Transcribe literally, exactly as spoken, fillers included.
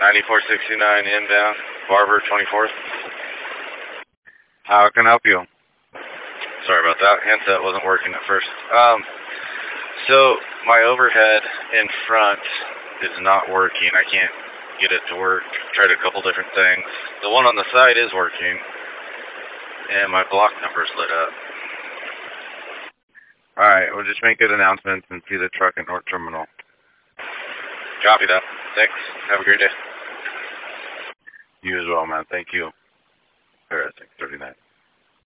ninety-four sixty-nine inbound, Barber twenty-fourth. How can I help you? Sorry about that. Handset wasn't working at first. Um, so my overhead in front is not working. I can't get it to work. Tried a couple different things. The one on the side is working, and my block number's lit up. All right, we'll just make good announcements and see the truck at North Terminal. Copy that. Thanks. Have a great day. You as well, man. Thank you. All right, six thirty-nine.